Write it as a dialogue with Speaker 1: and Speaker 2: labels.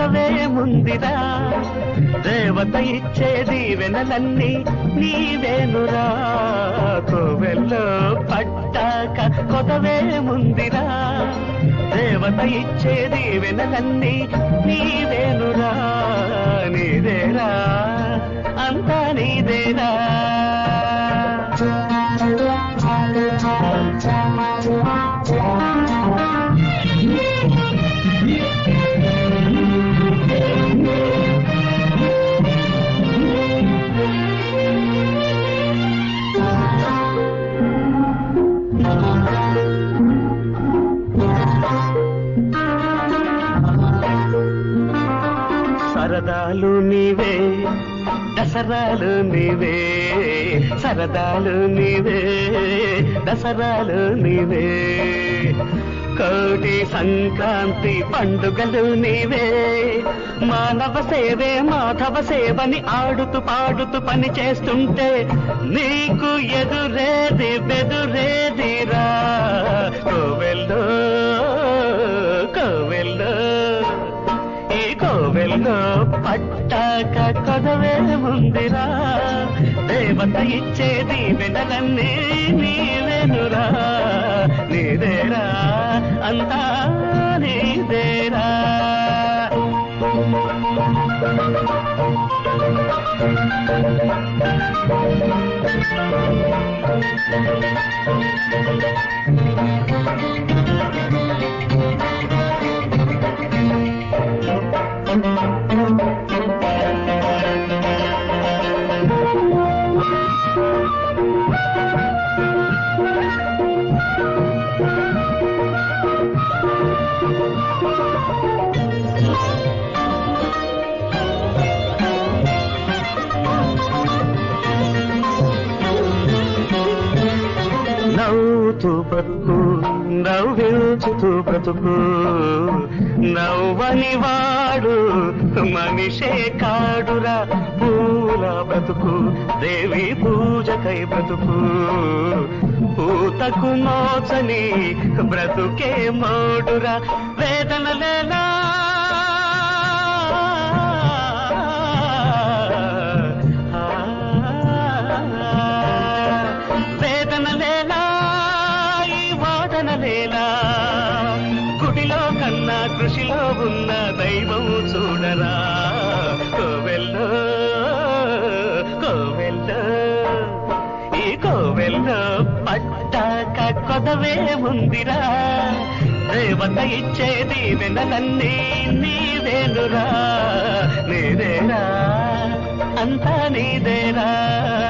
Speaker 1: కొదవే ముందిరా దేవత ఇచ్చేది వెనలన్నీ నీవేనురా కోవెల్లో పట్టాక కొదవే ముందిరా దేవత ఇచ్చేది వెనలన్నీ నీవేనురా నీదేరా అంతా నీదేరా సరదాలు నీవే దసరాలు నీవే సరదాలు నీవే దసరాలు నీవే కోటి సంక్రాంతి పండుగలు నీవే మానవ సేవే మాధవ సేవని ఆడుతూ పాడుతూ పని చేస్తుంటే నీకు ఎదురేది బెదురేదిరా కోవెల్లో కోవెల్లో ఈ కోవెల్లో పట్టాక కొదవే ముందిరా దేవత ఇచ్చేది వెనలన్నీ నీవేనురా నీదేరా అంతా నీదేరా నవ్వుతూ బ్రతుకు నవ్వించుతూ బ్రతుకు నవ్వని వాడు మనిషే కాడురా పూల బ్రతుకు దేవి పూజకై బ్రతుకు పూతకు మోచని బ్రతుకే మోడురా వేదనలేలా గుడిలో కన్నా కృషిలో ఉన్న దైవం చూడరా కోవెల్లో కోవెల్లో ఈ కోవెల్లో పట్టాక కొదవే ముందిరా దేవత ఇచ్చేది వెనలన్నీ నీవేనురా నీదేరా అంతా నీదేరా